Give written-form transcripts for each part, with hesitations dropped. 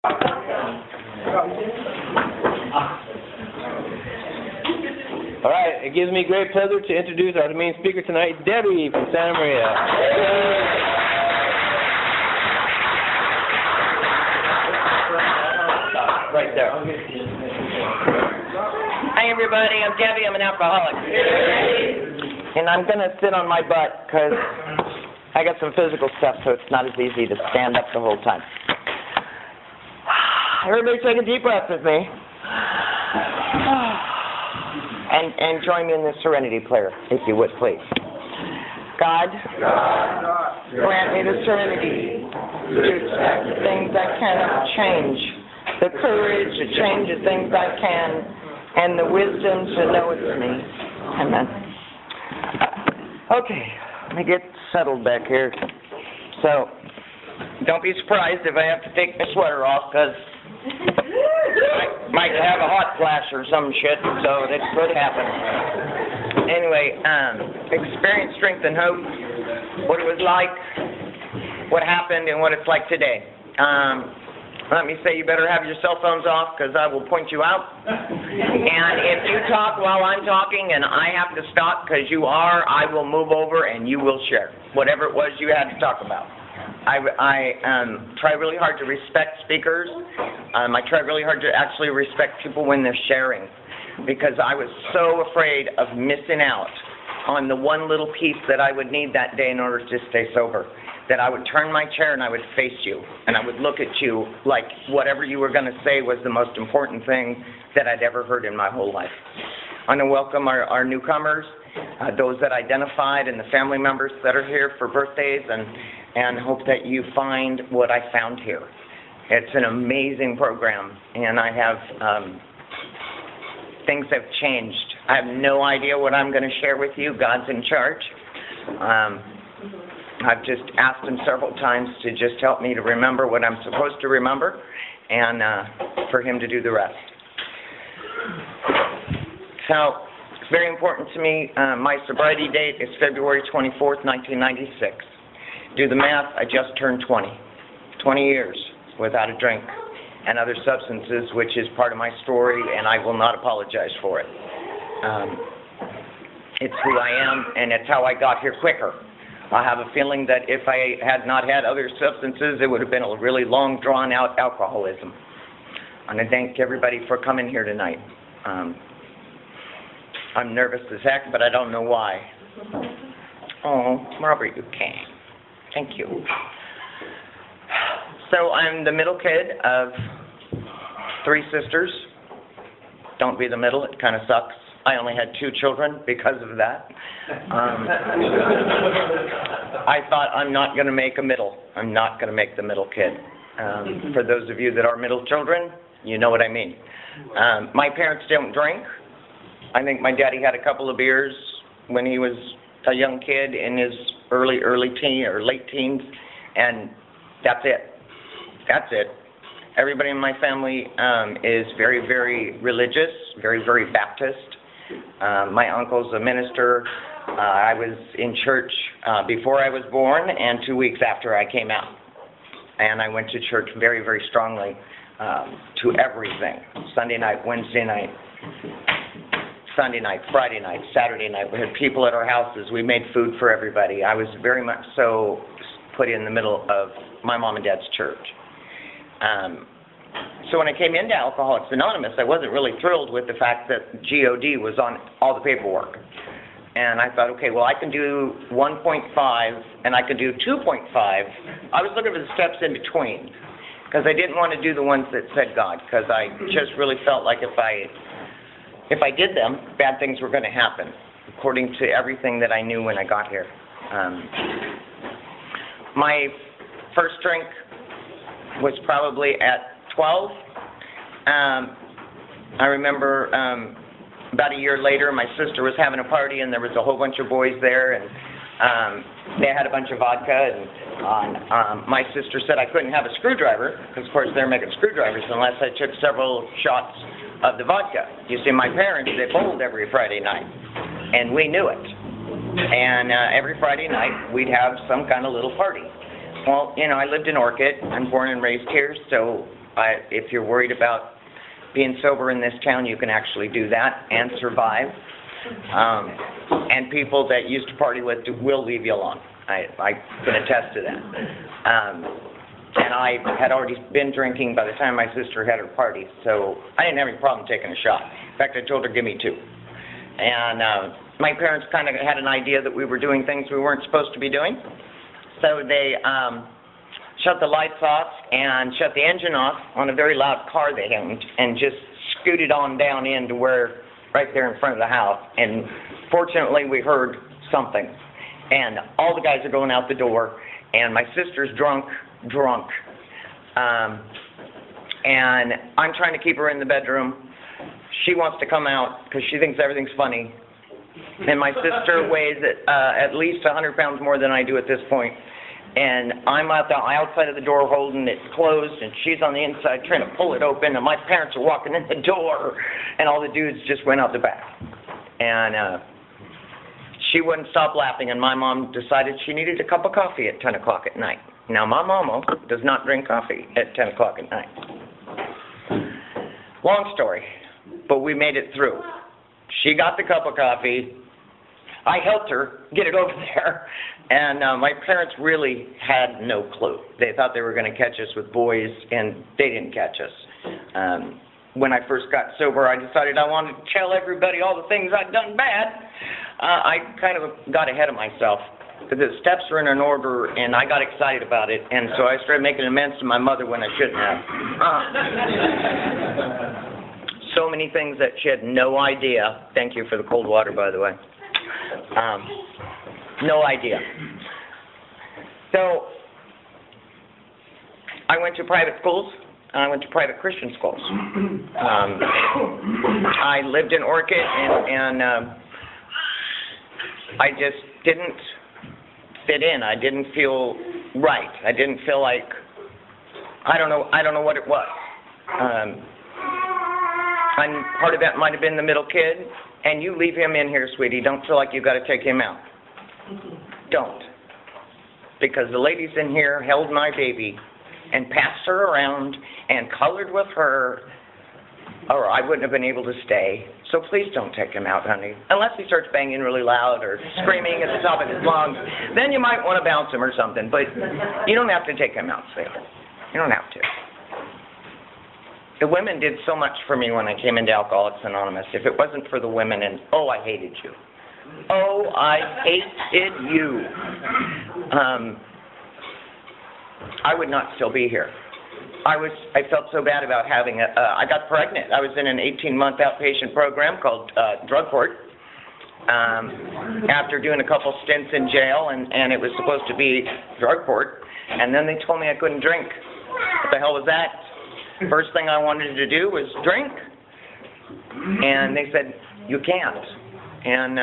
All right, it gives me great pleasure to introduce our main speaker tonight, Debbie from Santa Maria. Right there. Hi, everybody. I'm Debbie. I'm an alcoholic. And I'm going to sit on my butt because I got some physical stuff, so it's not as easy to stand up the whole time. Everybody take a deep breath with me. And join me in the Serenity Prayer, if you would, please. God, grant me the serenity to accept the things I cannot change, the courage to change the things I can, and the wisdom to know it's me. Amen. Okay, let me get settled back here. So, don't be surprised if I have to take my sweater off, because I might have a hot flash or some shit, so that could happen. Anyway, experience, strength, and hope, what it was like, what happened, and what it's like today. Let me say you better have your cell phones off, because I will point you out. And if you talk while I'm talking and I have to stop because you are, I will move over and you will share whatever it was you had to talk about. I try really hard to respect speakers. I try really hard to actually respect people when they're sharing, because I was so afraid of missing out on the one little piece that I would need that day in order to stay sober, that I would turn my chair and I would face you, and I would look at you like whatever you were going to say was the most important thing that I'd ever heard in my whole life. I want to welcome our newcomers, those that identified, and the family members that are here for birthdays, and hope that you find what I found here. It's an amazing program, and I have, things have changed. I have no idea what I'm going to share with you. God's in charge. I've just asked him several times to just help me to remember what I'm supposed to remember, and for him to do the rest. So, it's very important to me. My sobriety date is February 24th, 1996. Do the math, I just turned 20. 20 years without a drink and other substances, which is part of my story, and I will not apologize for it. It's who I am, and it's how I got here quicker. I have a feeling that if I had not had other substances, it would have been a really long, drawn-out alcoholism. And I thank everybody for coming here tonight. I'm nervous as heck, but I don't know why. Oh, Robert, you came. Thank you. So I'm the middle kid of 3 sisters. Don't be the middle, it kind of sucks. I only had 2 children because of that. I thought, I'm not going to make a middle. I'm not going to make the middle kid. For those of you that are middle children, you know what I mean. My parents don't drink. I think my daddy had a couple of beers when he was a young kid in his early teen or late teens, and that's it. That's it. Everybody in my family is very, very religious, very, very Baptist. My uncle's a minister. I was in church before I was born and 2 weeks after I came out. And I went to church very, very strongly to everything. Sunday night, Wednesday night, Sunday night, Friday night, Saturday night. We had people at our houses. We made food for everybody. I was very much so put in the middle of my mom and dad's church. So when I came into Alcoholics Anonymous, I wasn't really thrilled with the fact that GOD was on all the paperwork. And I thought, okay, well, I can do 1.5 and I can do 2.5. I was looking for the steps in between because I didn't want to do the ones that said God, because I just really felt like if I did them, bad things were going to happen, according to everything that I knew when I got here. My first drink was probably at 12. I remember about a year later, my sister was having a party, and there was a whole bunch of boys there, and they had a bunch of vodka, and my sister said I couldn't have a screwdriver, because of course they're making screwdrivers, unless I took several shots of the vodka. You see, my parents, they bowled every Friday night, and we knew it. And every Friday night, we'd have some kind of little party. Well, you know, I lived in Orchid. I'm born and raised here, so If you're worried about being sober in this town, you can actually do that and survive. And people that used to party with will leave you alone. I can attest to that. And I had already been drinking by the time my sister had her party, so I didn't have any problem taking a shot. In fact, I told her, give me 2. And my parents kind of had an idea that we were doing things we weren't supposed to be doing. So they shut the lights off and shut the engine off on a very loud car they owned and just scooted on down into where, right there in front of the house. And fortunately, we heard something. And all the guys are going out the door, and my sister's drunk. And I'm trying to keep her in the bedroom. She wants to come out because she thinks everything's funny. And my sister weighs at least 100 pounds more than I do at this point. And I'm outside of the door holding it closed, and she's on the inside trying to pull it open, and my parents are walking in the door, and all the dudes just went out the back. And she wouldn't stop laughing, and my mom decided she needed a cup of coffee at 10 o'clock at night. Now, my mama does not drink coffee at 10 o'clock at night. Long story, but we made it through. She got the cup of coffee. I helped her get it over there, and my parents really had no clue. They thought they were going to catch us with boys, and they didn't catch us. When I first got sober, I decided I wanted to tell everybody all the things I'd done bad. I kind of got ahead of myself. The steps were in an order, and I got excited about it, and so I started making amends to my mother when I shouldn't have. So many things that she had no idea. Thank you for the cold water, by the way. No idea. So I went to private schools. I went to private Christian schools. I lived in Orchid, and I just didn't fit in. I didn't feel right. I didn't feel like, I don't know what it was. And part of that might have been the middle kid. And you leave him in here, sweetie. Don't feel like you've got to take him out. Don't. Because the ladies in here held my baby and passed her around and colored with her, or I wouldn't have been able to stay. So please don't take him out, honey. Unless he starts banging really loud or screaming at the top of his lungs, then you might want to bounce him or something. But you don't have to take him out, sweetheart. You don't have to. The women did so much for me when I came into Alcoholics Anonymous. If it wasn't for the women, and oh, I hated you. Oh, I hated you. I would not still be here. I felt so bad about having I got pregnant. I was in an 18-month outpatient program called Drug Court. After doing a couple stints in jail, and it was supposed to be Drug Court, and then they told me I couldn't drink. What the hell was that? First thing I wanted to do was drink, and they said, you can't. And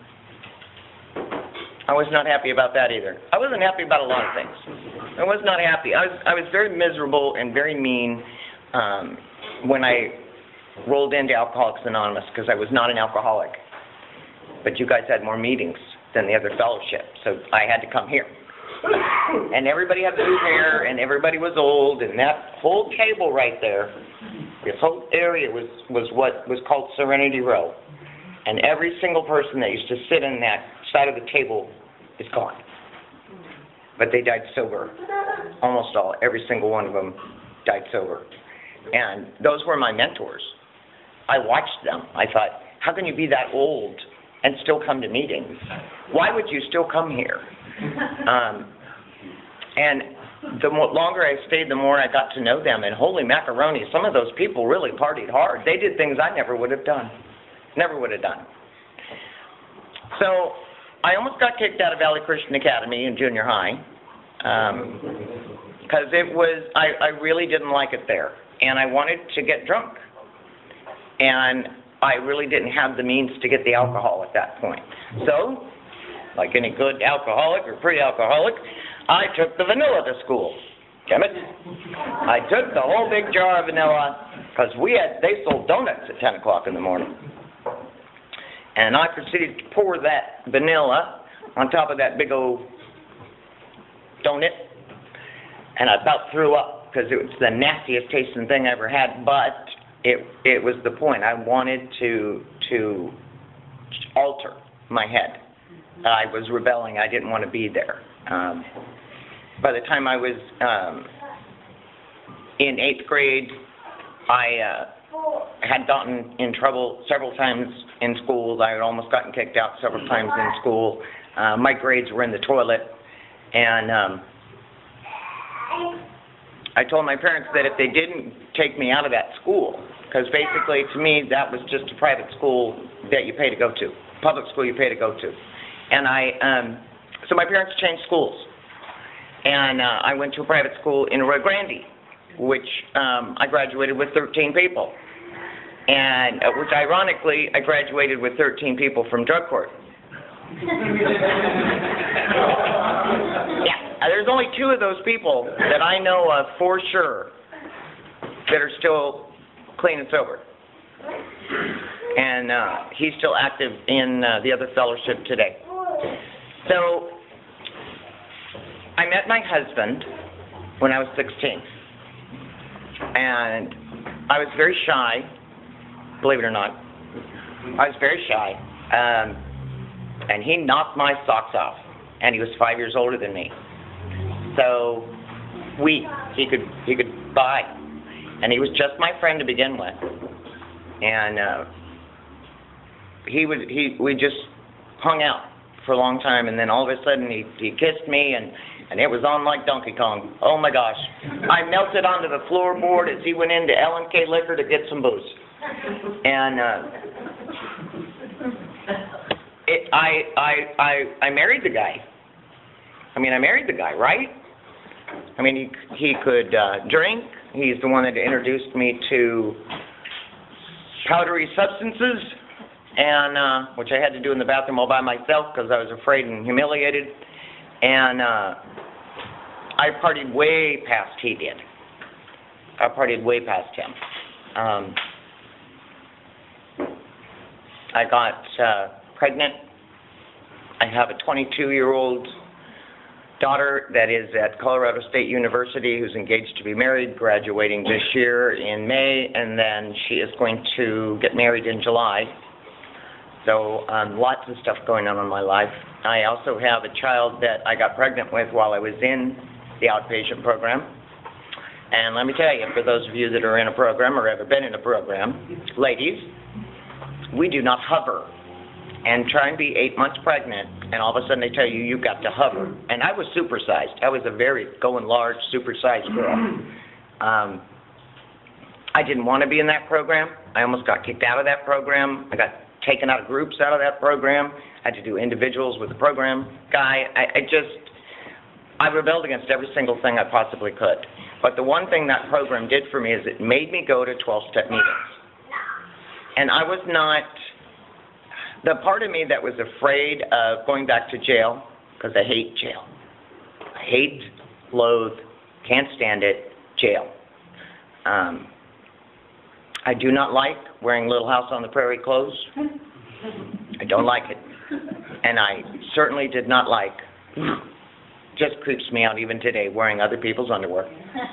I was not happy about that either. I wasn't happy about a lot of things. I was not happy. I was very miserable and very mean when I rolled into Alcoholics Anonymous because I was not an alcoholic. But you guys had more meetings than the other fellowship, so I had to come here. And everybody had blue hair, and everybody was old, and that whole table right there, this whole area was what was called Serenity Row. And every single person that used to sit in that side of the table is gone. But they died sober. Almost all, every single one of them died sober. And those were my mentors. I watched them. I thought, how can you be that old and still come to meetings? Why would you still come here? And the longer I stayed, the more I got to know them. And holy macaroni, some of those people really partied hard. They did things I never would have done. Never would have done. So I almost got kicked out of Valley Christian Academy in junior high because I really didn't like it there. And I wanted to get drunk. And I really didn't have the means to get the alcohol at that point. So, like any good alcoholic or pre-alcoholic, I took the vanilla to school. Damn it. I took the whole big jar of vanilla because they sold donuts at 10 o'clock in the morning. And I proceeded to pour that vanilla on top of that big old donut, and I about threw up. because it was the nastiest tasting thing I ever had, but it was the point. I wanted to alter my head. I was rebelling. I didn't want to be there. By the time I was in 8th grade, I had gotten in trouble several times in school. I had almost gotten kicked out several times in school. My grades were in the toilet, and I told my parents that if they didn't take me out of that school, because basically to me that was just a private school that you pay to go to, public school you pay to go to. And so my parents changed schools, and I went to a private school in Arroyo Grande, which I graduated with 13 people, and which ironically I graduated with 13 people from drug court. Yeah, there's only 2 of those people that I know of for sure that are still clean and sober, and he's still active in the other fellowship today. So I met my husband when I was 16, and I was very shy, believe it or not. I was very shy, and he knocked my socks off, and he was 5 years older than me. So he could buy, and he was just my friend to begin with, and we just hung out for a long time, and then all of a sudden he kissed me, and it was on like Donkey Kong. Oh my gosh. I melted onto the floorboard as he went into L&K Liquor to get some booze. And I married the guy. I mean, I married the guy, right? I mean, he could drink. He's the one that introduced me to powdery substances, and which I had to do in the bathroom all by myself because I was afraid and humiliated. And I partied way past he did. I partied way past him. I got pregnant. I have a 22-year-old daughter that is at Colorado State University who's engaged to be married, graduating this year in May, and then she is going to get married in July. So lots of stuff going on in my life. I also have a child that I got pregnant with while I was in the outpatient program. And let me tell you, for those of you that are in a program or ever been in a program, ladies, we do not hover and try and be 8 months pregnant, and all of a sudden they tell you you've got to hover. And I was supersized. I was a very going large, supersized girl. I didn't want to be in that program. I almost got kicked out of that program. I got taken out of groups out of that program. I had to do individuals with the program guy. I rebelled against every single thing I possibly could. But the one thing that program did for me is it made me go to 12-step meetings. And I was not, the part of me that was afraid of going back to jail, because I hate jail. I hate, loathe, can't stand it, jail. I do not like wearing Little House on the Prairie clothes. I don't like it. And I certainly did not like, just creeps me out even today, wearing other people's underwear.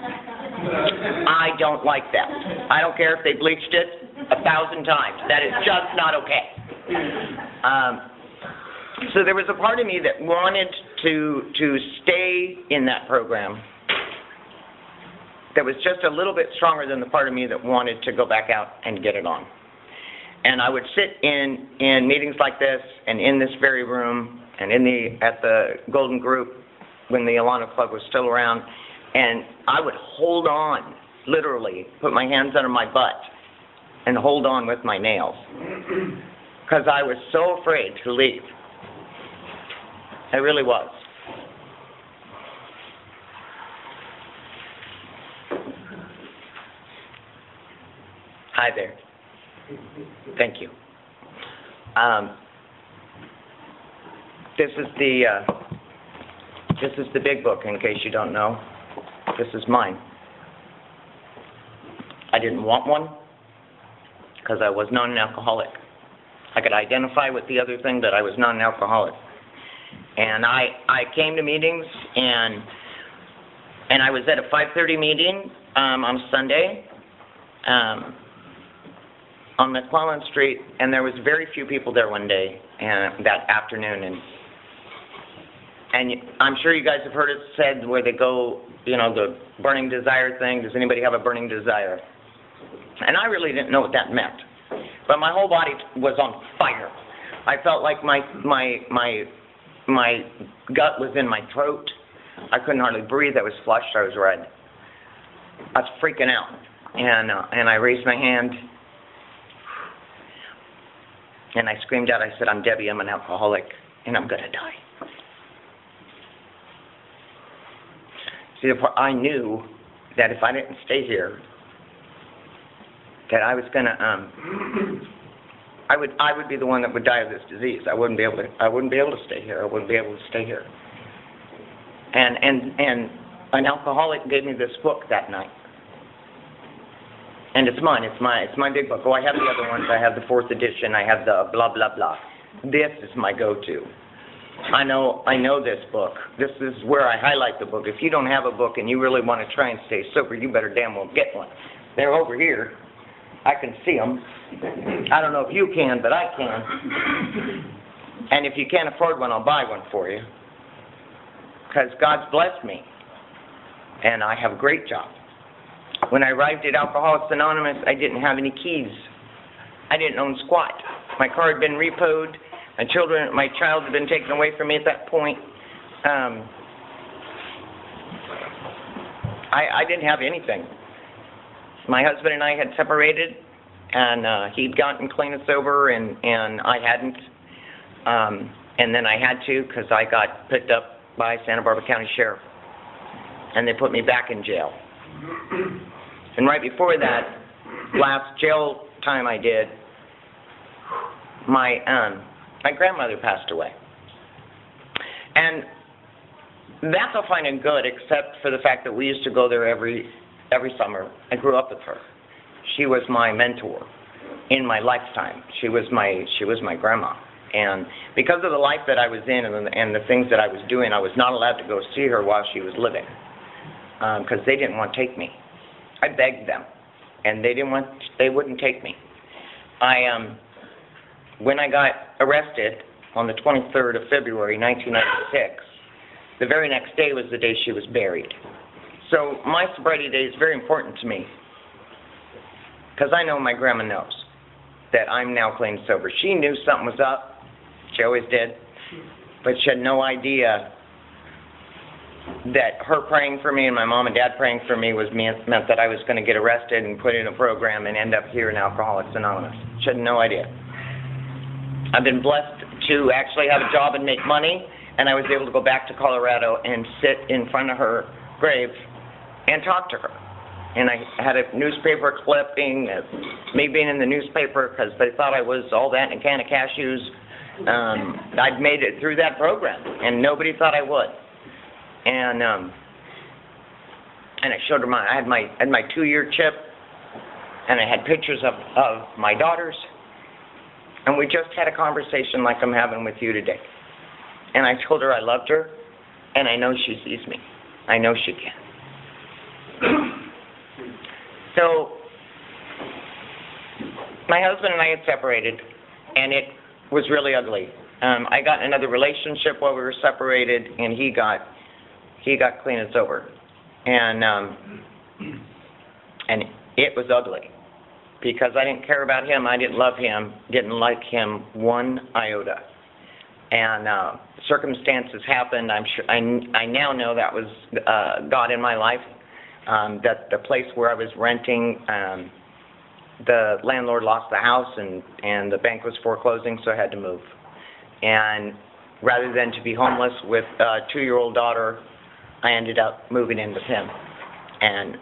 I don't like that. I don't care if they bleached it 1,000 times. That is just not okay. So there was a part of me that wanted to stay in that program that was just a little bit stronger than the part of me that wanted to go back out and get it on. And I would sit in meetings like this and in this very room and at the Golden Group when the Alana Club was still around, and I would hold on, literally, put my hands under my butt and hold on with my nails because I was so afraid to leave. I really was. Hi there. Thank you. This is the big book, in case you don't know. This is mine. I didn't want one because I was not an alcoholic. I could identify with the other thing, but I was not an alcoholic. And I came to meetings, and And I was at a 5:30 meeting on Sunday on McClellan Street, and there was very few people there one day and that afternoon. And I'm sure you guys have heard it said where they go, you know, the burning desire thing. Does anybody have a burning desire? And I really didn't know what that meant, but my whole body was on fire. I felt like my gut was in my throat. I couldn't hardly breathe. I was flushed. I was red. I was freaking out, and I raised my hand, and I screamed out. I said, "I'm Debbie. I'm an alcoholic, and I'm gonna die." See, I knew that if I didn't stay here, that I was gonna, I would be the one that would die of this disease. I wouldn't be able to stay here. I wouldn't be able to stay here. And an alcoholic gave me this book that night, and it's mine. It's my big book. Oh, I have the other ones. I have the 4th edition. I have the blah blah blah. This is my go-to. I know this book. This is where I highlight the book. If you don't have a book and you really want to try and stay sober, you better damn well get one. They're over here. I can see them. I don't know if you can, but I can. And if you can't afford one, I'll buy one for you. Because God's blessed me. And I have a great job. When I arrived at Alcoholics Anonymous, I didn't have any keys. I didn't own squat. My car had been repoed. My child had been taken away from me at that point. I didn't have anything. My husband and I had separated, and he'd gotten clean and sober, and I hadn't. And then I had to, because I got picked up by Santa Barbara County Sheriff, and they put me back in jail. And right before that, last jail time I did, my grandmother passed away. And that's all fine and good, except for the fact that we used to go there every summer. I grew up with her. She was my mentor in my lifetime. She was my grandma. And because of the life that I was in and the things that I was doing, I was not allowed to go see her while she was living, because they didn't want to take me. I begged them, and they wouldn't take me. When I got arrested on the 23rd of February, 1996, the very next day was the day she was buried. So my sobriety day is very important to me, because I know my grandma knows that I'm now clean and sober. She knew something was up. She always did. But she had no idea that her praying for me and my mom and dad praying for me meant that I was going to get arrested and put in a program and end up here in Alcoholics Anonymous. She had no idea. I've been blessed to actually have a job and make money, and I was able to go back to Colorado and sit in front of her grave and talk to her. And I had a newspaper clipping of me being in the newspaper because they thought I was all that in a can of cashews. I'd made it through that program, and nobody thought I would. And I showed her I had my 2-year chip, and I had pictures of my daughters. And we just had a conversation like I'm having with you today. And I told her I loved her, and I know she sees me. I know she can. So, my husband and I had separated, and it was really ugly. I got in another relationship while we were separated, and he got clean and sober. And it was ugly. Because I didn't care about him, I didn't love him, didn't like him one iota. And circumstances happened. I'm sure I now know that was God in my life. That the place where I was renting, the landlord lost the house, and the bank was foreclosing, so I had to move. And rather than to be homeless with a 2-year-old daughter, I ended up moving in with him. And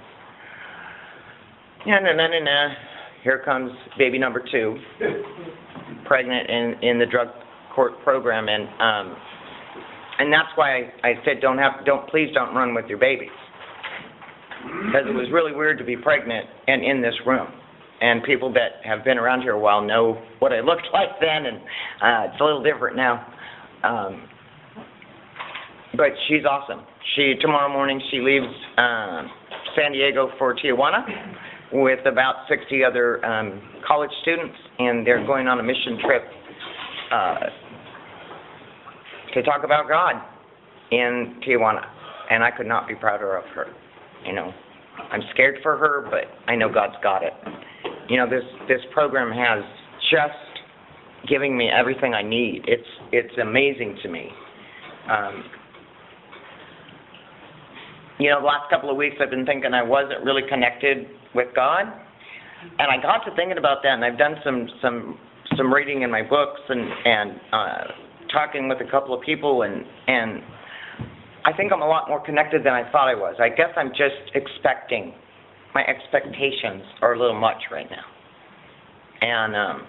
here comes baby number 2, pregnant in the drug court program, and that's why I said please don't run with your babies, because it was really weird to be pregnant and in this room. And people that have been around here a while know what I looked like then, and it's a little different now. But she's awesome. Tomorrow morning she leaves San Diego for Tijuana with about 60 other college students, and they're going on a mission trip to talk about God in Tijuana. And I could not be prouder of her. You know, I'm scared for her, but I know God's got it. You know, this program has just giving me everything I need. It's amazing to me. You know, the last couple of weeks I've been thinking I wasn't really connected with God, and I got to thinking about that, and I've done some reading in my books and talking with a couple of people, and I think I'm a lot more connected than I thought I was. I guess I'm just expecting. My expectations are a little much right now, and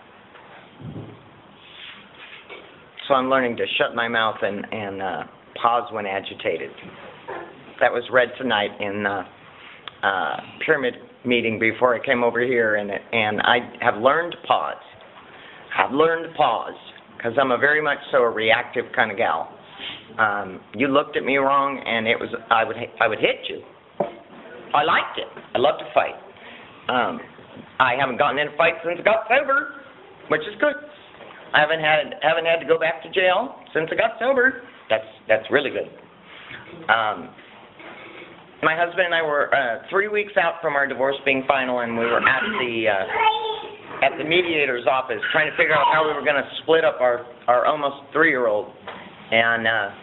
so I'm learning to shut my mouth and pause when agitated. That was read tonight in pyramid meeting before I came over here, and I have learned to pause. I've learned to pause because I'm a very much so a reactive kind of gal. You looked at me wrong, and I would hit you. I liked it. I love to fight. I haven't gotten in a fight since I got sober, which is good. I haven't had to go back to jail since I got sober. That's really good. My husband and I were 3 weeks out from our divorce being final, and we were at the mediator's office trying to figure out how we were going to split up our almost 3-year-old, and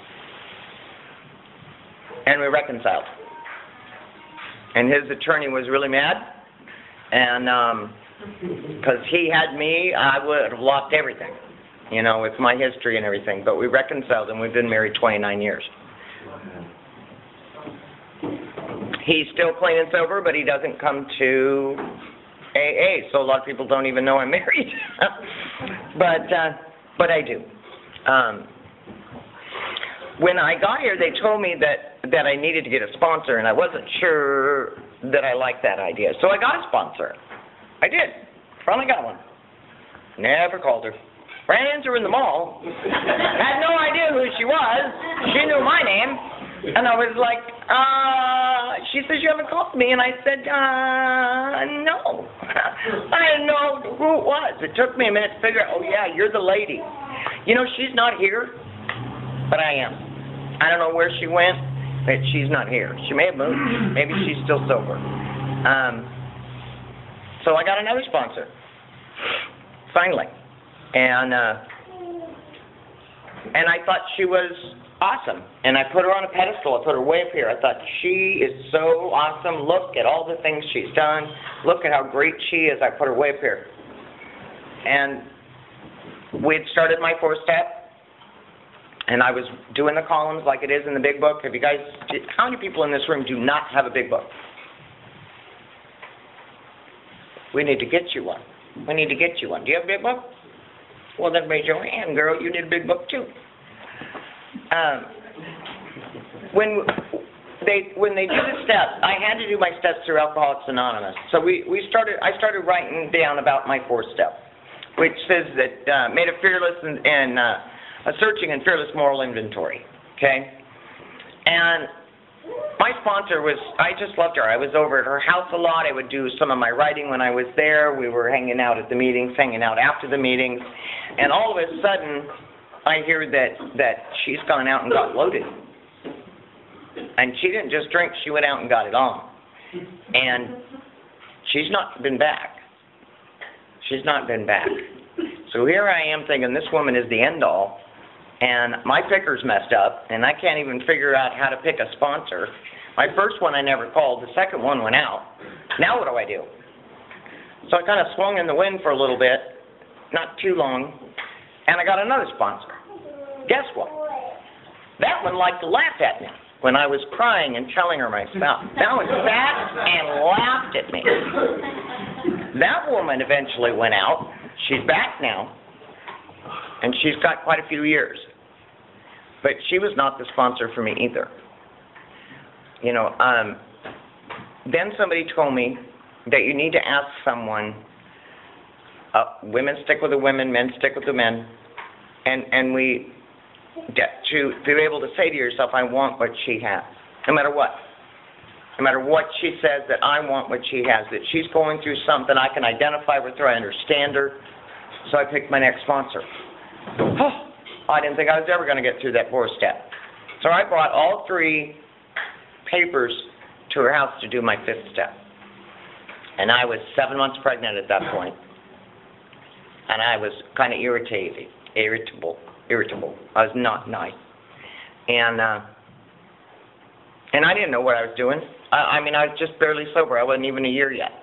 we reconciled. And his attorney was really mad, and because he had me, I would have lost everything, you know, with my history and everything. But we reconciled, and we've been married 29 years. He's still clean and sober, but he doesn't come to AA, so a lot of people don't even know I'm married. But I do. When I got here, they told me that I needed to get a sponsor, and I wasn't sure that I liked that idea. So I got a sponsor. I did. Finally got one. Never called her. Ran into her in the mall. Had no idea who she was. She knew my name. And I was like, she says, you haven't called me. And I said, no. I didn't know who it was. It took me a minute to figure out, oh, yeah, you're the lady. You know, she's not here, but I am. I don't know where she went, but she's not here. She may have moved. Maybe she's still sober. So I got another sponsor, finally. And I thought she was awesome. And I put her on a pedestal. I put her way up here. I thought, she is so awesome. Look at all the things she's done. Look at how great she is. I put her way up here. And we'd started my 4-step. And I was doing the columns like it is in the big book. Have you guys, how many people in this room do not have a big book? We need to get you one. We need to get you one. Do you have a big book? Well, then raise your hand, girl. You need a big book, too. When they do the steps, I had to do my steps through Alcoholics Anonymous. So I started writing down about my 4-step, which says that made a fearless and a searching and fearless moral inventory. Okay, and my sponsor was, I just loved her. I was over at her house a lot. I would do some of my writing when I was there. We were hanging out at the meetings, hanging out after the meetings, and all of a sudden, I hear that she's gone out and got loaded. And she didn't just drink, she went out and got it on. And she's not been back. She's not been back. So here I am thinking this woman is the end all, and my picker's messed up, and I can't even figure out how to pick a sponsor. My first one I never called, the second one went out. Now what do I do? So I kind of swung in the wind for a little bit, not too long, and I got another sponsor. Guess what? That one liked to laugh at me when I was crying and telling her my stuff. That one sat and laughed at me. That woman eventually went out. She's back now, and she's got quite a few years. But she was not the sponsor for me either. You know, then somebody told me that you need to ask someone, women stick with the women, men stick with the men, and we get to be able to say to yourself, I want what she has. no matter what. No matter what she says, that I want what she has, that she's going through something, I can identify with her, I understand her, so I picked my next sponsor. I didn't think I was ever going to get through that 4th step. So I brought all 3 papers to her house to do my 5th step. And I was 7 months pregnant at that point. And I was kind of irritable. I was not nice. And I didn't know what I was doing. I mean, I was just barely sober. I wasn't even a year yet.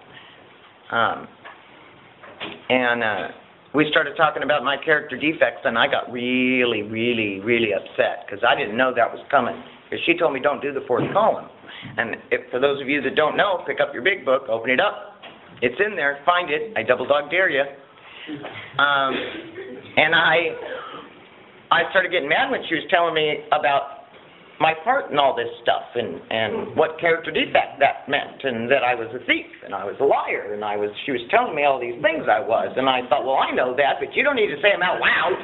We started talking about my character defects, and I got really, really, really upset because I didn't know that was coming. Because she told me don't do the 4th column. And for those of you that don't know, pick up your big book, open it up. It's in there. Find it. I double dog dare you. And I started getting mad when she was telling me about my part in all this stuff and what character defect that meant, and that I was a thief and I was a liar, and she was telling me all these things I was, and I thought, well, I know that, but you don't need to say them out loud.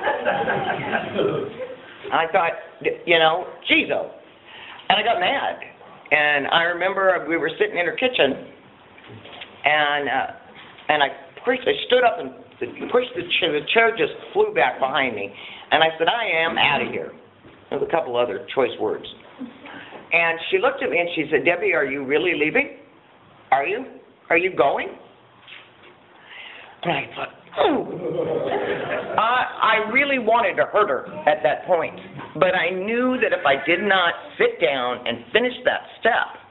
I thought, geez-o. And I got mad. And I remember we were sitting in her kitchen, and I stood up and pushed the chair just flew back behind me, and I said, I am out of here. There's a couple other choice words. And she looked at me and she said, Debbie, are you really leaving? Are you? Are you going? And I thought, I really wanted to hurt her at that point. But I knew that if I did not sit down and finish that step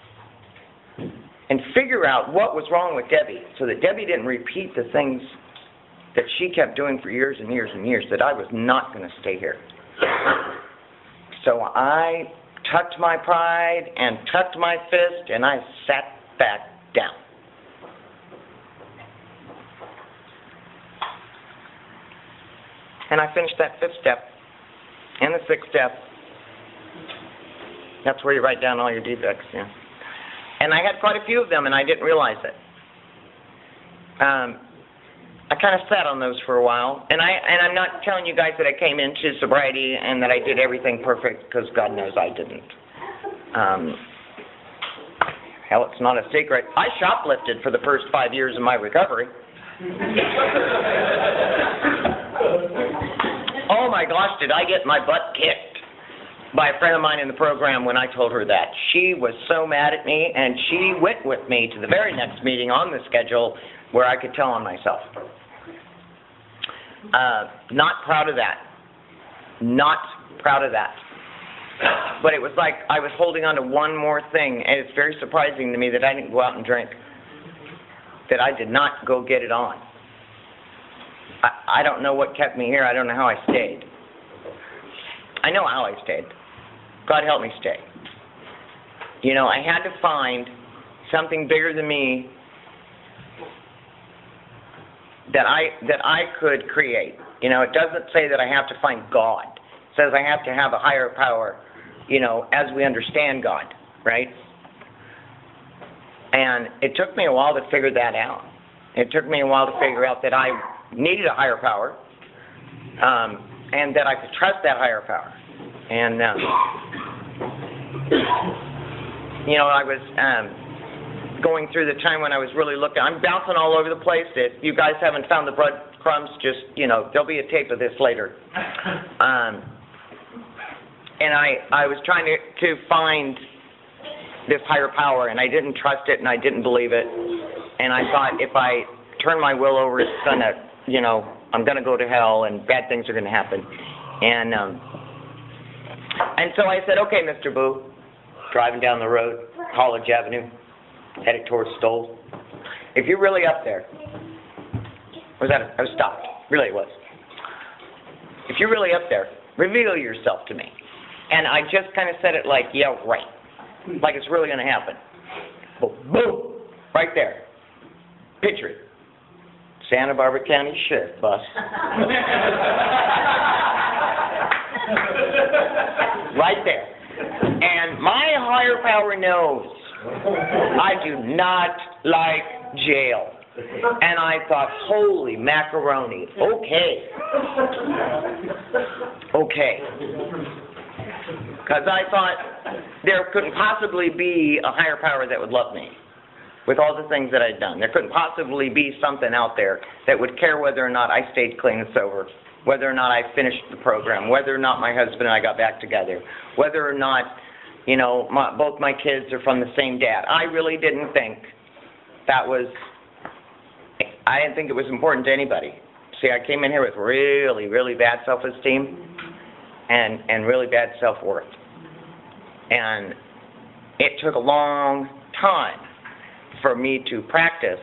and figure out what was wrong with Debbie so that Debbie didn't repeat the things that she kept doing for years and years and years, that I was not going to stay here. So I tucked my pride and tucked my fist, and I sat back down. And I finished that 5th step and the 6th step. That's where you write down all your defects, yeah. And I had quite a few of them, and I didn't realize it. I kind of sat on those for a while, and I'm not telling you guys that I came into sobriety and that I did everything perfect, because God knows I didn't. Hell, it's not a secret. I shoplifted for the first 5 years of my recovery. Oh my gosh, did I get my butt kicked by a friend of mine in the program when I told her that. She was so mad at me, and she went with me to the very next meeting on the schedule where I could tell on myself. Not proud of that. Not proud of that. But it was like I was holding on to one more thing, and it's very surprising to me that I didn't go out and drink. That I did not go get it on. I don't know what kept me here. I don't know how I stayed. I know how I stayed. God help me stay. You know, I had to find something bigger than me that I could create. You know, it doesn't say that I have to find God. It says I have to have a higher power, you know, as we understand God, right? And it took me a while to figure that out. It took me a while to figure out that I needed a higher power, and that I could trust that higher power. And, you know, I was going through the time when I was really looking. I'm bouncing all over the place. If you guys haven't found the breadcrumbs, just, you know, there'll be a tape of this later. And I was trying to find this higher power, and I didn't trust it, and I didn't believe it. And I thought, if I turn my will over, it's going to, you know, I'm going to go to hell, and bad things are going to happen. And so I said, okay, Mr. Boo, driving down the road, College Avenue, headed towards Stoll. If you're really up there, I was stopped. Really it was. If you're really up there, reveal yourself to me. And I just kind of said it like, yeah, right. Like it's really going to happen. Boom, right there. Picture it. Santa Barbara County Sheriff bus. Right there. And my higher power knows I do not like jail. And I thought, holy macaroni, okay. Okay. Because I thought, there couldn't possibly be a higher power that would love me with all the things that I'd done. There couldn't possibly be something out there that would care whether or not I stayed clean and sober, whether or not I finished the program, whether or not my husband and I got back together, whether or not, you know, both my kids are from the same dad. I really didn't think that was, I didn't think it was important to anybody. See, I came in here with really, really bad self-esteem and really bad self-worth. And it took a long time for me to practice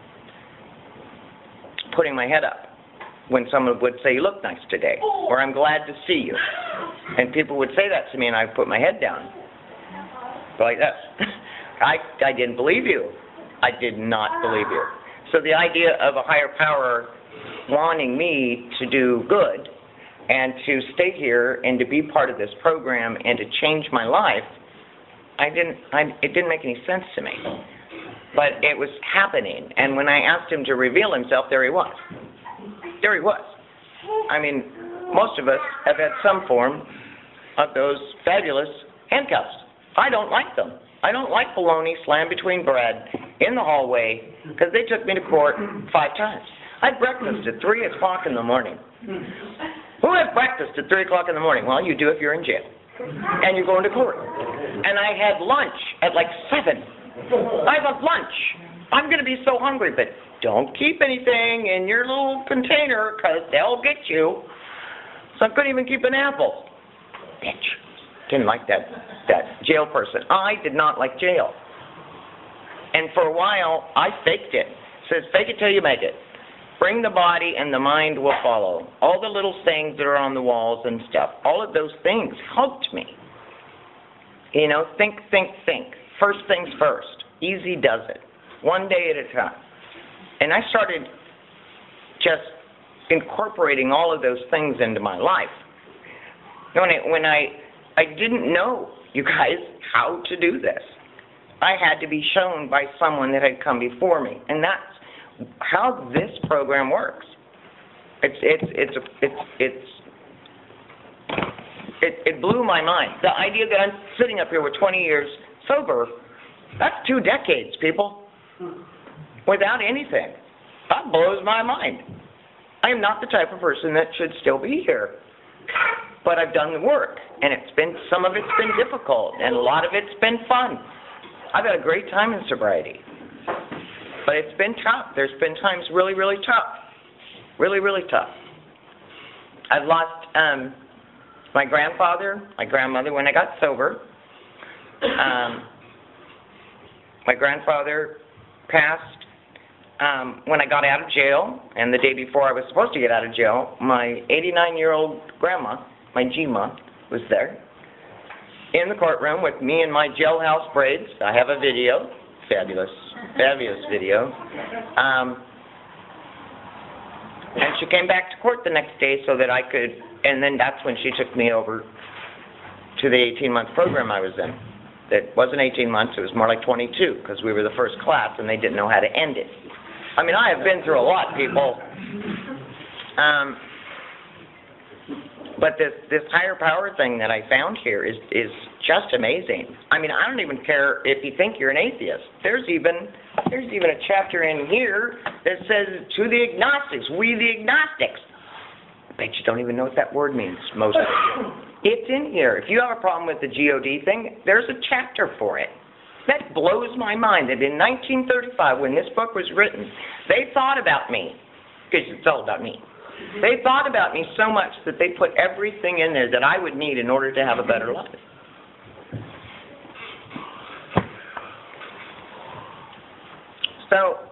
putting my head up when someone would say, "You look nice today," or "I'm glad to see you." And people would say that to me, and I would put my head down. Like this. I didn't believe you. I did not believe you. So the idea of a higher power wanting me to do good and to stay here and to be part of this program and to change my life, it didn't make any sense to me. But it was happening, and when I asked him to reveal himself, there he was. There he was. I mean, most of us have had some form of those fabulous handcuffs. I don't like them. I don't like bologna slammed between bread in the hallway because they took me to court 5 times. I had breakfast at 3 o'clock in the morning. Who has breakfast at 3 o'clock in the morning? Well, you do if you're in jail. And you're going to court. And I had lunch at like 7. I have lunch. I'm going to be so hungry, but don't keep anything in your little container because they'll get you. So I couldn't even keep an apple. Bitch. Didn't like that jail person. I did not like jail. And for a while, I faked it. It says, fake it till you make it. Bring the body and the mind will follow. All the little things that are on the walls and stuff, all of those things helped me. You know, think. First things first. Easy does it. One day at a time. And I started just incorporating all of those things into my life. When I didn't know, you guys, how to do this. I had to be shown by someone that had come before me. And that's how this program works. It blew my mind. The idea that I'm sitting up here with 20 years sober, that's 2 decades, people, without anything. That blows my mind. I am not the type of person that should still be here. But I've done the work, and some of it's been difficult, and a lot of it's been fun. I've had a great time in sobriety. But it's been tough. There's been times really, really tough. Really, really tough. I've lost my grandfather, my grandmother when I got sober. My grandfather passed when I got out of jail, and the day before I was supposed to get out of jail, my 89-year-old grandma, my G-ma, was there in the courtroom with me in my jailhouse braids. I have a video. Fabulous video. And she came back to court the next day so that I could, and then that's when she took me over to the 18-month program I was in. It wasn't 18 months, it was more like 22, because we were the first class and they didn't know how to end it. I mean, I have been through a lot, people. But this higher power thing that I found here is just amazing. I mean, I don't even care if you think you're an atheist. There's even a chapter in here that says, to the agnostics, we the agnostics. I bet you don't even know what that word means, most of you. It's in here. If you have a problem with the GOD thing, there's a chapter for it. That blows my mind that in 1935, when this book was written, they thought about me, because it's all about me. They thought about me so much that they put everything in there that I would need in order to have a better life. So,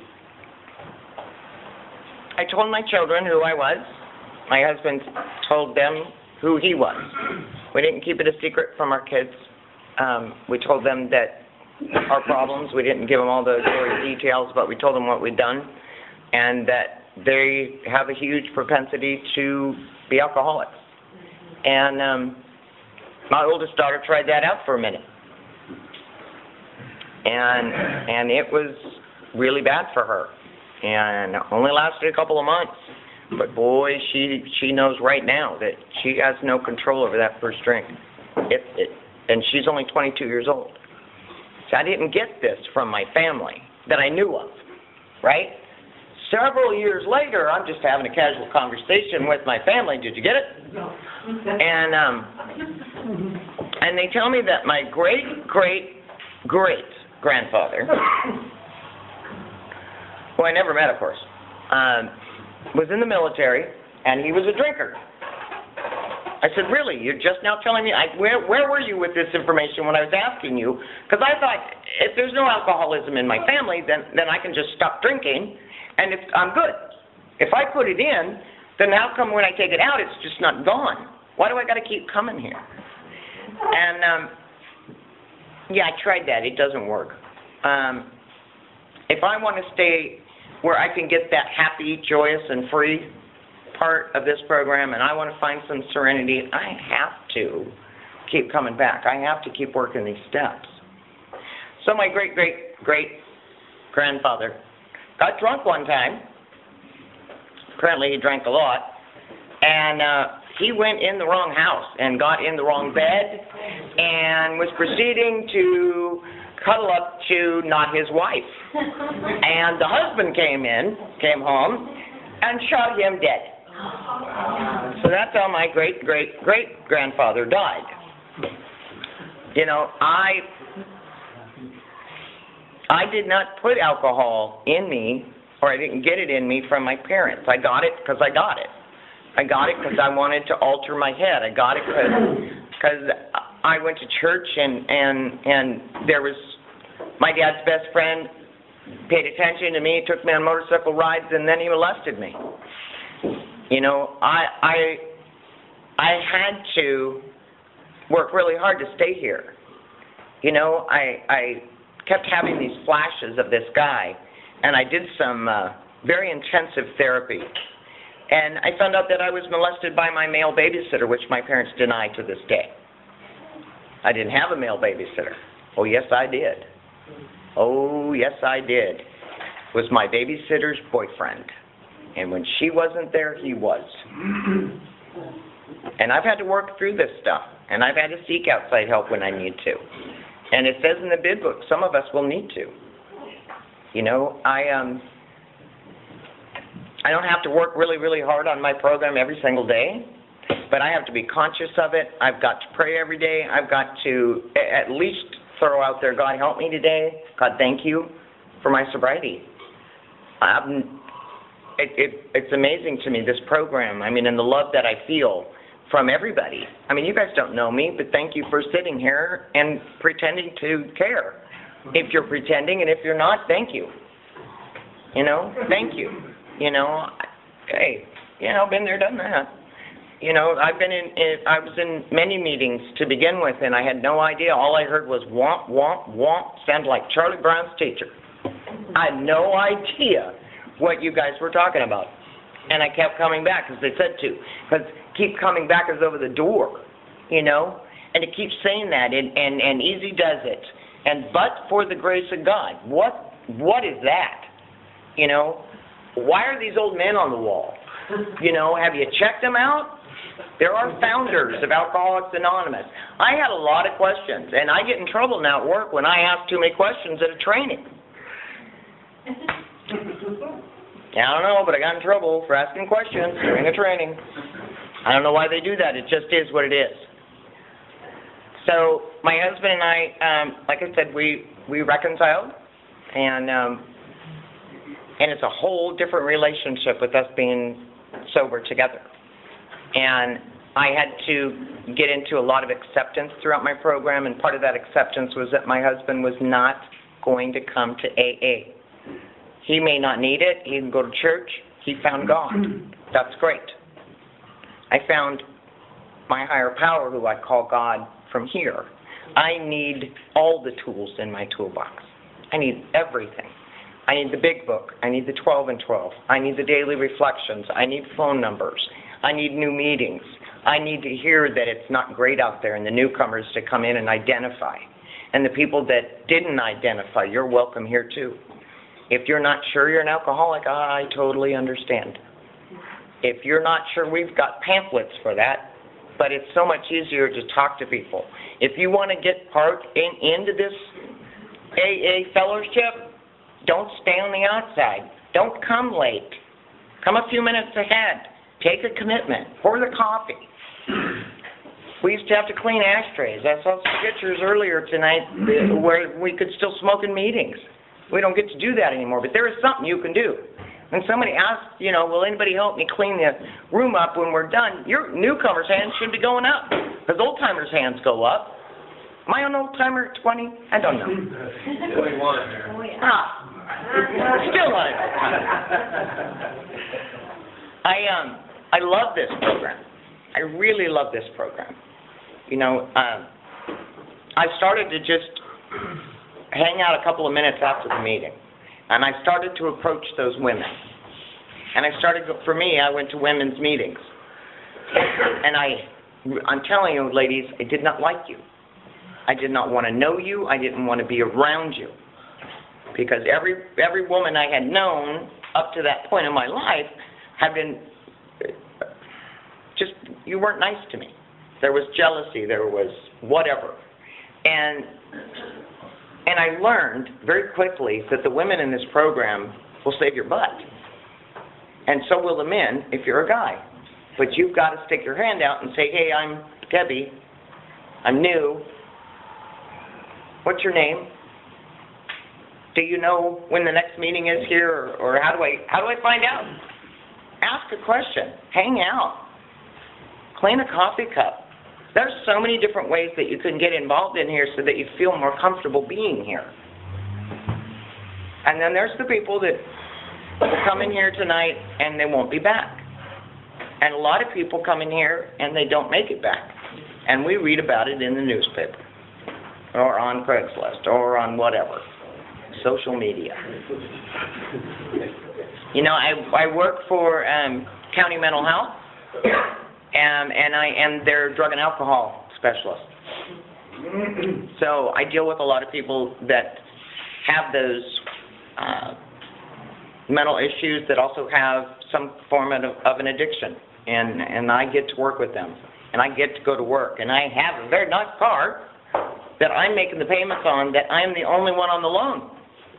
I told my children who I was. My husband told them who he was. We didn't keep it a secret from our kids. We told them that our problems, we didn't give them all the gory details, but we told them what we'd done, and that they have a huge propensity to be alcoholics. And my oldest daughter tried that out for a minute. And it was really bad for her. And only lasted a couple of months. But boy, she knows right now that she has no control over that first drink. and she's only 22 years old. So I didn't get this from my family that I knew of, right? Several years later, I'm just having a casual conversation with my family. Did you get it? And they tell me that my great-great-great-grandfather, who I never met, of course, was in the military, and he was a drinker. I said, really? You're just now telling me? Where were you with this information when I was asking you? Because I thought, if there's no alcoholism in my family, then I can just stop drinking, and I'm good. If I put it in, then how come when I take it out, it's just not gone? Why do I got to keep coming here? And, yeah, I tried that. It doesn't work. If I want to stay where I can get that happy, joyous, and free part of this program, and I want to find some serenity, I have to keep coming back. I have to keep working these steps. So my great-great-great-grandfather got drunk one time. Apparently he drank a lot. And he went in the wrong house and got in the wrong bed and was proceeding to cuddle up to not his wife. And the husband came home, and shot him dead. So that's how my great-great-great-grandfather died. You know, I did not put alcohol in me, or I didn't get it in me from my parents. I got it because I got it. I got it because I wanted to alter my head. I got it because I went to church, and there was my dad's best friend paid attention to me, took me on motorcycle rides, and then he molested me. You know, I had to work really hard to stay here. You know, I kept having these flashes of this guy, and I did some very intensive therapy. And I found out that I was molested by my male babysitter, which my parents deny to this day. I didn't have a male babysitter. Oh, yes, I did. Oh, yes, I did. It was my babysitter's boyfriend. And when she wasn't there, he was. And I've had to work through this stuff. And I've had to seek outside help when I need to. And it says in the bid book, some of us will need to. You know, I don't have to work really, really hard on my program every single day. But I have to be conscious of it. I've got to pray every day. I've got to at least throw out there, God, help me today. God, thank you for my sobriety. It's amazing to me, this program. I mean, and the love that I feel from everybody. I mean, you guys don't know me, but thank you for sitting here and pretending to care. If you're pretending, and if you're not, thank you. You know, thank you. You know, hey, you know, been there, done that. You know, I was in many meetings to begin with, and I had no idea. All I heard was womp, womp, womp, sounded like Charlie Brown's teacher. I had no idea what you guys were talking about. And I kept coming back because they said to. Because keep coming back is over the door, you know. And it keeps saying that, and easy does it. And but for the grace of God. What is that? You know, why are these old men on the wall? You know, have you checked them out? There are founders of Alcoholics Anonymous. I had a lot of questions, and I get in trouble now at work when I ask too many questions at a training. I don't know, but I got in trouble for asking questions during a training. I don't know why they do that. It just is what it is. So my husband and I, like I said, we reconciled, and it's a whole different relationship with us being sober together. And I had to get into a lot of acceptance throughout my program, and part of that acceptance was that my husband was not going to come to AA. He may not need it. He can go to church. He found God. That's great. I found my higher power, who I call God, from here. I need all the tools in my toolbox. I need everything. I need the big book. I need the 12 and 12. I need the daily reflections. I need phone numbers. I need new meetings. I need to hear that it's not great out there and the newcomers to come in and identify. And the people that didn't identify, you're welcome here too. If you're not sure you're an alcoholic, I totally understand. If you're not sure, we've got pamphlets for that. but it's so much easier to talk to people. If you want to get part into this AA fellowship, don't stay on the outside. Don't come late. Come a few minutes ahead. Take a commitment. Pour the coffee. We used to have to clean ashtrays. I saw some pictures earlier tonight where we could still smoke in meetings. We don't get to do that anymore, but there is something you can do. When somebody asks, you know, will anybody help me clean the room up when we're done, your newcomers' hands should be going up, because old-timers' hands go up. Am I an old-timer, 20? I don't know. 21. Still not an old-timer. I love this program. I really love this program. You know, I started to just hang out a couple of minutes after the meeting. And I started to approach those women. And for me, I went to women's meetings. And I'm telling you, ladies, I did not like you. I did not want to know you. I didn't want to be around you. Because every woman I had known up to that point in my life had been just, you weren't nice to me. There was jealousy, there was whatever. And I learned very quickly that the women in this program will save your butt. And so will the men if you're a guy. But you've got to stick your hand out and say, hey, I'm Debbie. I'm new. What's your name? Do you know when the next meeting is here, or how do I find out? Ask a question. Hang out. Clean a coffee cup. There's so many different ways that you can get involved in here so that you feel more comfortable being here. And then there's the people that will come in here tonight and they won't be back. And a lot of people come in here and they don't make it back. And we read about it in the newspaper, or on Craigslist, or on whatever, social media. You know, I work for County Mental Health. And I am their drug and alcohol specialist. So I deal with a lot of people that have those mental issues that also have some form of an addiction. And I get to work with them. And I get to go to work. And I have a very nice car that I'm making the payments on, that I'm the only one on the loan.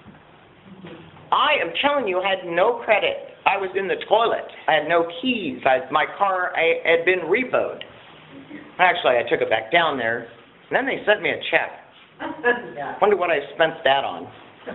I am telling you, I had no credit. I was in the toilet. I had no keys. My car had been repoed. Actually, I took it back down there, and then they sent me a check. Wonder what I spent that on.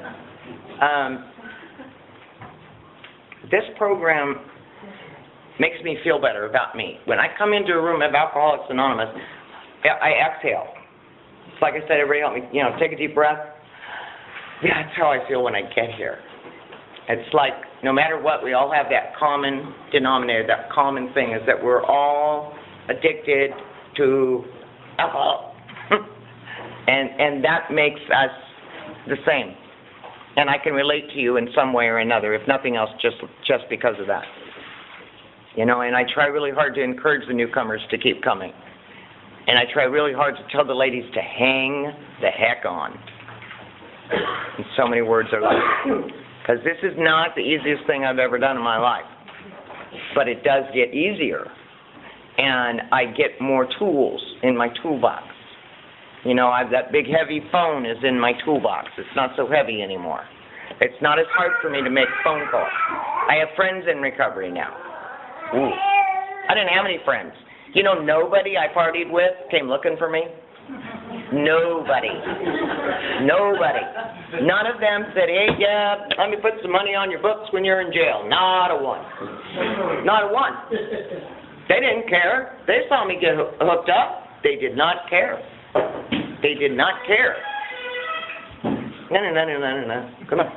This program makes me feel better about me. When I come into a room of Alcoholics Anonymous, I exhale. It's like I said, everybody help me, you know, take a deep breath. Yeah, that's how I feel when I get here. It's like, no matter what, we all have that common denominator, that common thing, is that we're all addicted to alcohol. and that makes us the same. And I can relate to you in some way or another, if nothing else, just because of that. You know, and I try really hard to encourage the newcomers to keep coming. And I try really hard to tell the ladies to hang the heck on. And so many words are like, because this is not the easiest thing I've ever done in my life. But it does get easier. And I get more tools in my toolbox. You know, that big heavy phone is in my toolbox. It's not so heavy anymore. It's not as hard for me to make phone calls. I have friends in recovery now. Ooh. I didn't have any friends. You know, nobody I partied with came looking for me. Nobody. Nobody. None of them said, hey, yeah, let me put some money on your books when you're in jail. Not a one. Not a one. They didn't care. They saw me get hooked up. They did not care. They did not care. No. Come on.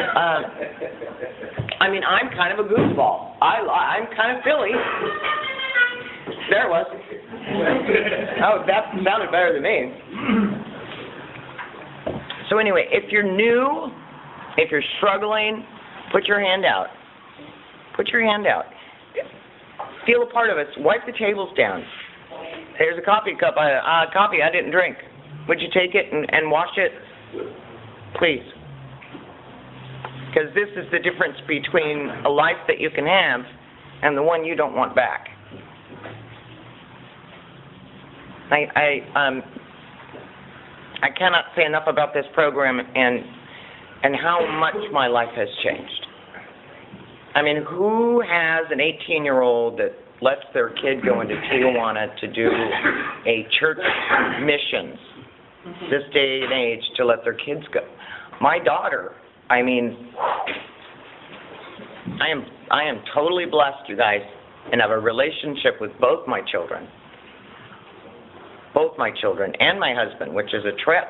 I mean, I'm kind of a goofball. I'm kind of silly. There it was. Oh, that sounded better than me. So anyway, if you're new, if you're struggling, put your hand out. Put your hand out. Feel a part of it. Wipe the tables down. Here's a coffee cup. Coffee I didn't drink. Would you take it and wash it? Please. Because this is the difference between a life that you can have and the one you don't want back. I cannot say enough about this program and how much my life has changed. I mean, who has an 18-year-old that lets their kid go into Tijuana to do a church missions this day and age to let their kids go? My daughter, I mean, I am totally blessed, you guys, and have a relationship with both my children. Both my children and my husband, which is a trip.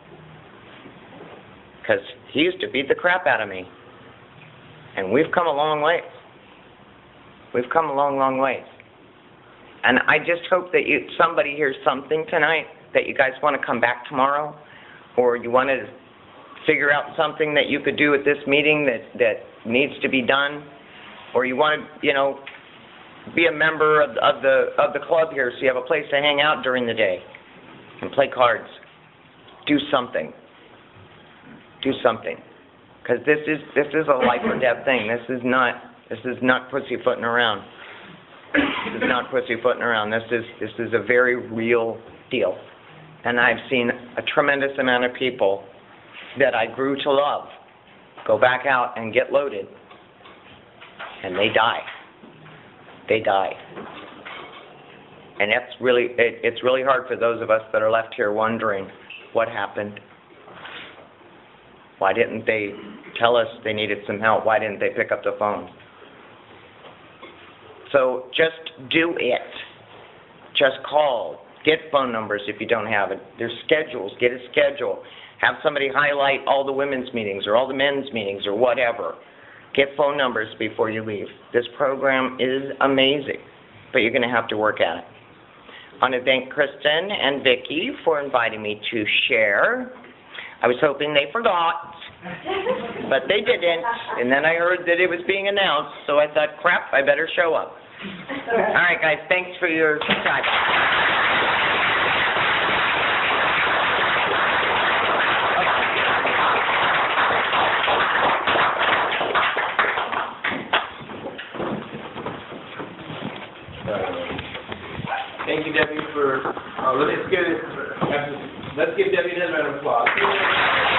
Because he used to beat the crap out of me. And we've come a long way. We've come a long, long way. And I just hope that somebody hears something tonight, that you guys want to come back tomorrow, or you want to figure out something that you could do at this meeting that needs to be done, or you want to, you know, be a member of the club here so you have a place to hang out during the day and play cards. Do something. Do something. Because this is a life or death thing. This is not pussyfooting around. This is not pussyfooting around. This is a very real deal. And I've seen a tremendous amount of people that I grew to love go back out and get loaded, and they die. They die. And that's really, it's really hard for those of us that are left here wondering what happened. Why didn't they tell us they needed some help? Why didn't they pick up the phone? So just do it. Just call. Get phone numbers if you don't have it. There's schedules. Get a schedule. Have somebody highlight all the women's meetings or all the men's meetings or whatever. Get phone numbers before you leave. This program is amazing, but you're going to have to work at it. I want to thank Kristen and Vicki for inviting me to share. I was hoping they forgot, but they didn't. And then I heard that it was being announced, so I thought, crap, I better show up. All right, guys, thanks for your time. Thank you, Debbie, for, let's give Debbie another round of applause.